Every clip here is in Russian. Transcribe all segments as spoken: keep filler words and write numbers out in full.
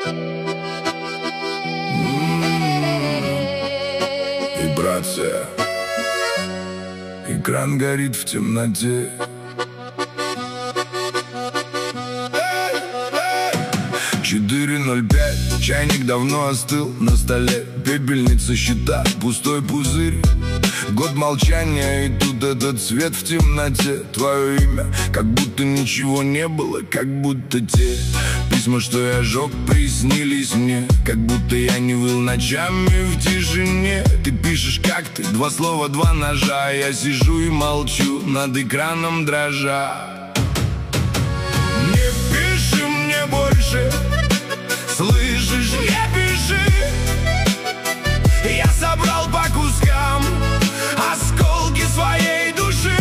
Вибрация. Экран горит в темноте. четыре ноль пять, чайник давно остыл на столе. Пепельница, счета, пустой пузырь. Год молчания, и тут этот свет в темноте. Твое имя, как будто ничего не было, как будто те письма, что я жег, приснились мне. Как будто я не выл ночами в тишине. Ты пишешь, как ты, два слова, два ножа. Я сижу и молчу, над экраном дрожа. Не пиши мне больше, слышишь, не пиши. Я собрал по кускам осколки своей души.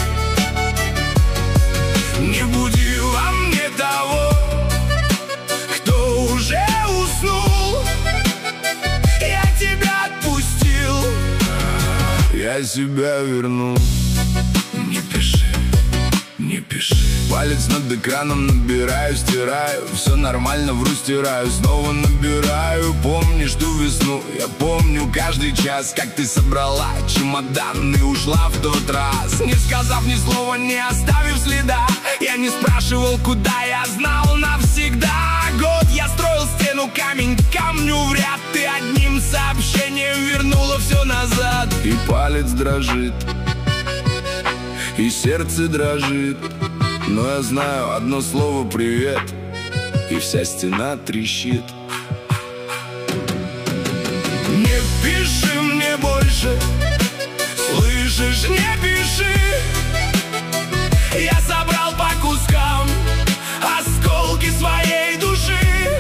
Не буди во мне того, кто уже уснул. Я тебя отпустил, я себя вернул. Не пиши, не пиши. Палец над экраном набираю, стираю. Все нормально, вру, стираю, снова набираю. Помнишь ту весну? Я помню каждый час, как ты собрала чемодан и ушла в тот раз, не сказав ни слова, не оставив следа. Я не спрашивал, куда, я знал навсегда. Год я строил стену, камень к камню в ряд. Ты одним сообщением вернула все назад. И палец дрожит, и сердце дрожит. Но я знаю одно слово «привет», и вся стена трещит. Не пиши мне больше, слышишь, не пиши. Я собрал по кускам осколки своей души.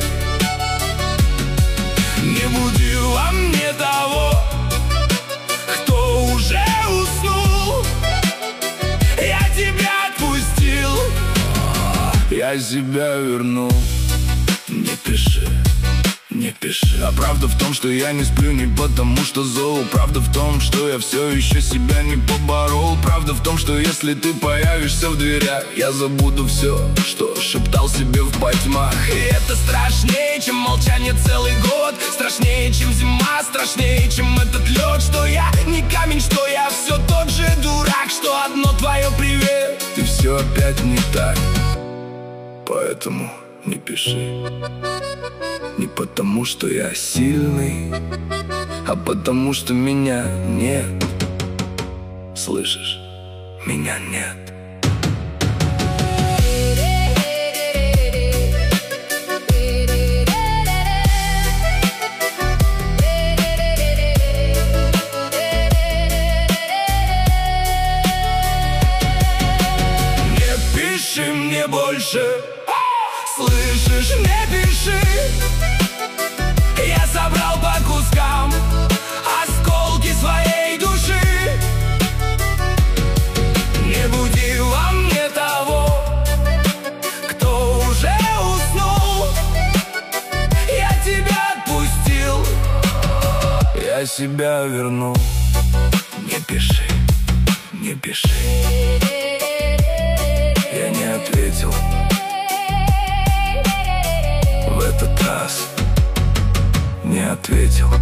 Не буди во мне того, кто уже уснул. Я тебя отпустил, я себя вернул. Не пиши, не пиши. А правда в том, что я не сплю не потому что зол. Правда в том, что я все еще себя не поборол. Правда в том, что если ты появишься в дверях, я забуду все, что шептал себе в потьмах. И это страшнее, чем молчание целый год. Страшнее, чем зима, страшнее, чем этот лед. Что я не камень, что я все тот же дурак. Что одно твое привет, и все опять не так. Поэтому не пиши. Не потому, что я сильный, а потому, что меня нет. Слышишь? Меня нет. Не пиши мне больше, слышишь, не пиши. Я собрал по кускам осколки своей души. Не буди во мне того, кто уже уснул. Я тебя отпустил, я себя вернул. Не пиши, не пиши. Я не ответил в этот раз, не ответил.